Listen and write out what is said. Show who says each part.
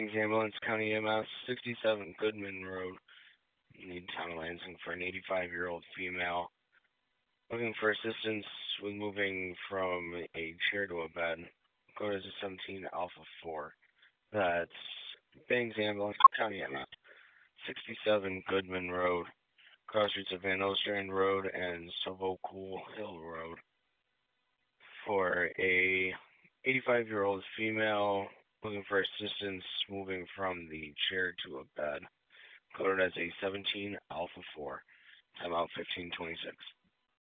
Speaker 1: Bangs Ambulance, County EMS, 67 Goodman Road. Need town of Lansing for an 85-year-old female looking for assistance with moving from a chair to a bed. Code is 17 Alpha 4. That's Bangs Ambulance, County EMS, 67 Goodman Road, cross streets of Van Ostrand Road and Sovocool Hill Road, for a 85-year-old female looking for assistance moving from the chair to a bed. Coded as a 17 Alpha 4. Timeout 1526.